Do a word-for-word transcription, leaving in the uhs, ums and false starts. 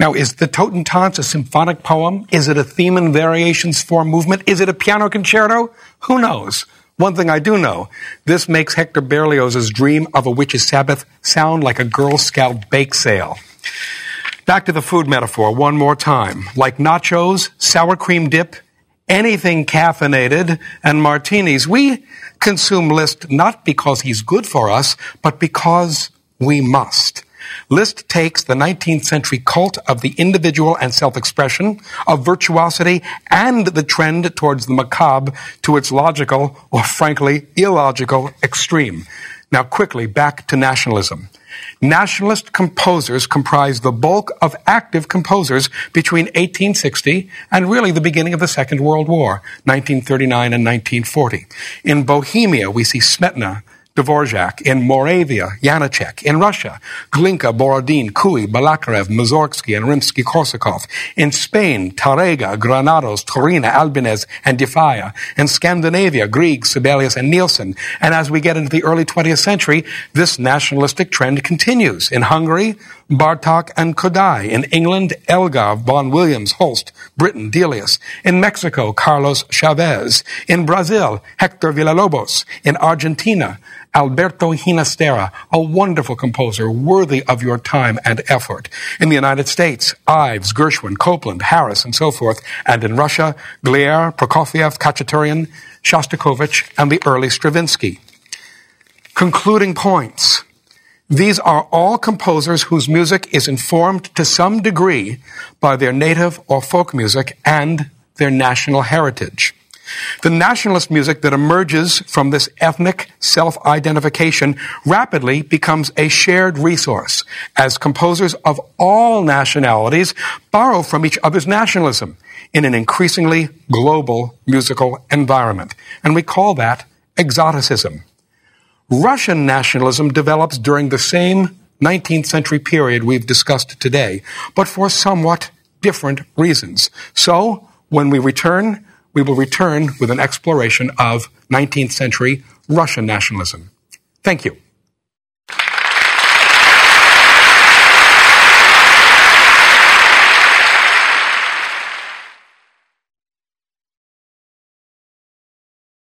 Now, is the Totentanz a symphonic poem? Is it a theme and variations for movement? Is it a piano concerto? Who knows? One thing I do know, this makes Hector Berlioz's dream of a witch's Sabbath sound like a Girl Scout bake sale. Back to the food metaphor one more time. Like nachos, sour cream dip, anything caffeinated, and martinis, we consume Liszt not because he's good for us, but because we must. Liszt takes the nineteenth century cult of the individual and self-expression, of virtuosity, and the trend towards the macabre to its logical, or frankly, illogical extreme. Now quickly, back to nationalism. Nationalist composers comprise the bulk of active composers between eighteen sixty and really the beginning of the Second World War, nineteen thirty-nine and nineteen forty. In Bohemia, we see Smetana, Dvorak. In Moravia, Janacek. In Russia, Glinka, Borodin, Cui, Balakarev, Mussorgsky, and Rimsky-Korsakov. In Spain, Tárrega, Granados, Turina, Albinez, and De Falla. In Scandinavia, Grieg, Sibelius, and Nielsen. And as we get into the early twentieth century, this nationalistic trend continues. In Hungary, Bartók and Kodály. In England, Elgar, Vaughan Williams, Holst, Britain, Delius. In Mexico, Carlos Chavez. In Brazil, Hector Villalobos. In Argentina, Alberto Ginastera, a wonderful composer worthy of your time and effort. In the United States, Ives, Gershwin, Copland, Harris, and so forth. And in Russia, Glier, Prokofiev, Khachaturian, Shostakovich, and the early Stravinsky. Concluding points. These are all composers whose music is informed to some degree by their native or folk music and their national heritage. The nationalist music that emerges from this ethnic self-identification rapidly becomes a shared resource as composers of all nationalities borrow from each other's nationalism in an increasingly global musical environment. And we call that exoticism. Russian nationalism develops during the same nineteenth century period we've discussed today, but for somewhat different reasons. So, when we return, we will return with an exploration of nineteenth century Russian nationalism. Thank you.